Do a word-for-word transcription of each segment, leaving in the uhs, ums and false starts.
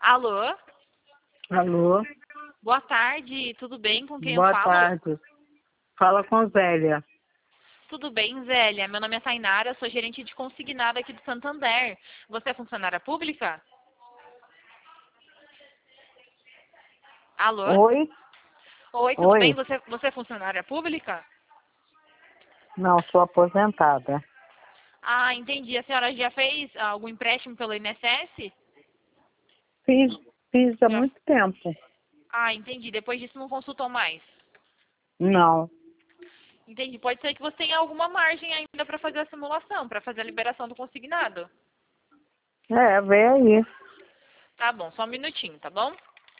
Alô? Alô? Boa tarde, tudo bem? Com quem eu Boa falo? tarde. Fala com Zélia. Tudo bem, Zélia? Meu nome é Tainara, sou gerente de consignado aqui do Santander. Você é funcionária pública? Alô? Oi? Oi, tudo bem? Oi? Você, você é funcionária pública? Não, sou aposentada. Ah, entendi. A senhora já fez algum empréstimo pelo I N S S? Fiz, fiz há Já. muito tempo. Ah, entendi. Depois disso não consultou mais. Não. Entendi. Pode ser que você tenha alguma margem ainda para fazer a simulação, para fazer a liberação do consignado. É, vem aí. Tá bom, só um minutinho, tá bom?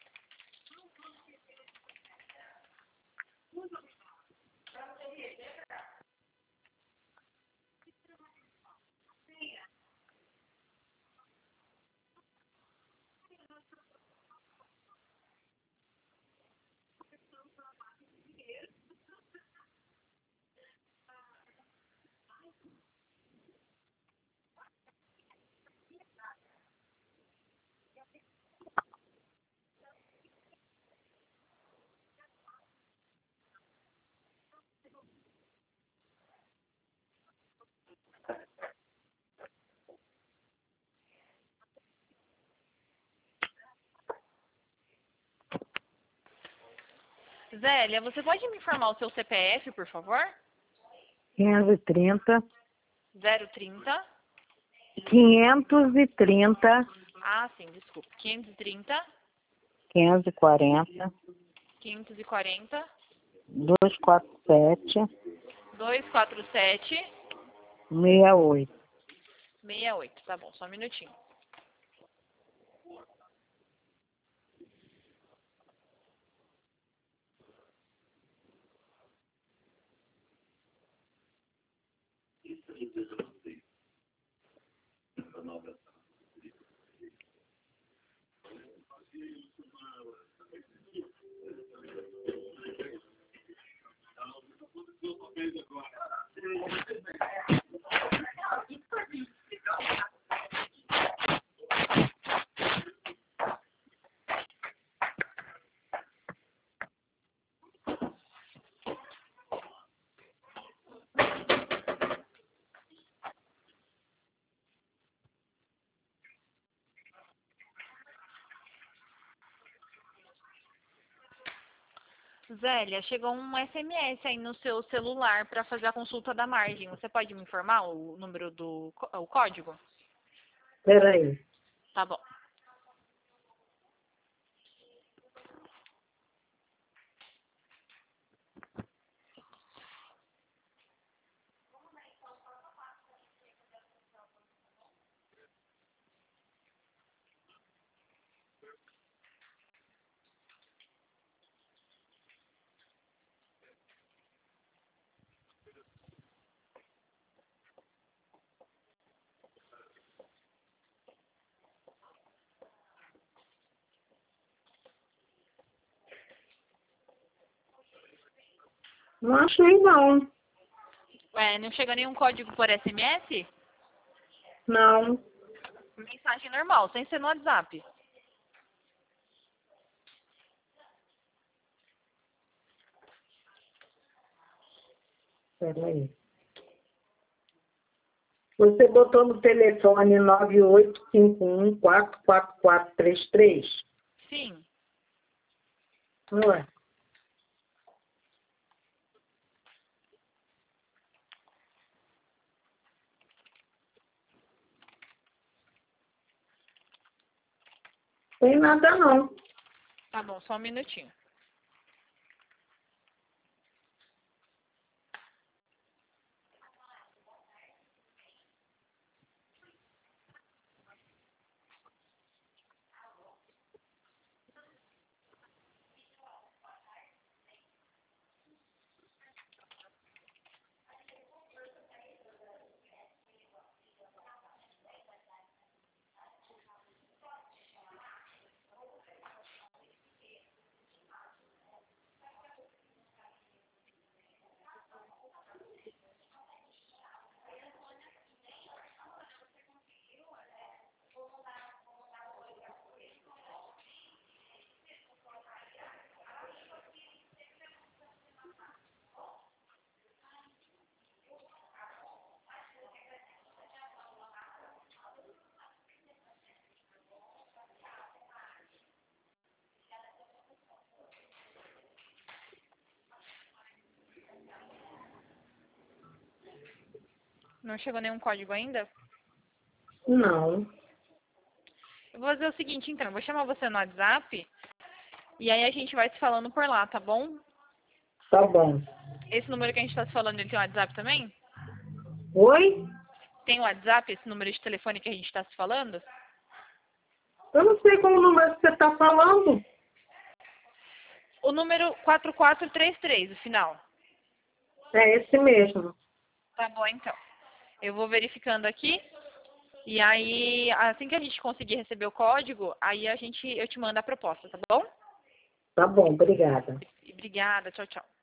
Zélia, você pode me informar o seu C P F, por favor? quinhentos e trinta. zero trinta. quinhentos e trinta. Ah, sim, desculpa. quinhentos e trinta, quinhentos e quarenta. quinhentos e quarenta, duzentos e quarenta e sete. duzentos e quarenta e sete, sessenta e oito. sessenta e oito. Tá bom, só um minutinho. Zélia, chegou um S M S aí no seu celular para fazer a consulta da margem. Você pode me informar o número do có- o código? Peraí. Tá bom. Não achei, não. É, não chega nenhum código por S M S? Não. Mensagem normal, sem ser no WhatsApp. Peraí. Você botou no telefone nove oito cinco um quatro quatro quatro três três? Sim. Ué. Tem nada, não. Tá bom, só um minutinho. Não chegou nenhum código ainda? Não. Eu vou fazer o seguinte, então. Eu vou chamar você no WhatsApp e aí a gente vai se falando por lá, tá bom? Tá bom. Esse número que a gente tá se falando, ele tem WhatsApp também? Oi? Tem WhatsApp, esse número de telefone que a gente tá se falando? Eu não sei qual número você está falando. O número quatro quatro três três, o final. É esse mesmo. Tá bom, então. Eu vou verificando aqui. E aí, assim que a gente conseguir receber o código, aí a gente, eu te mando a proposta, tá bom? Tá bom, obrigada. Obrigada, tchau, tchau.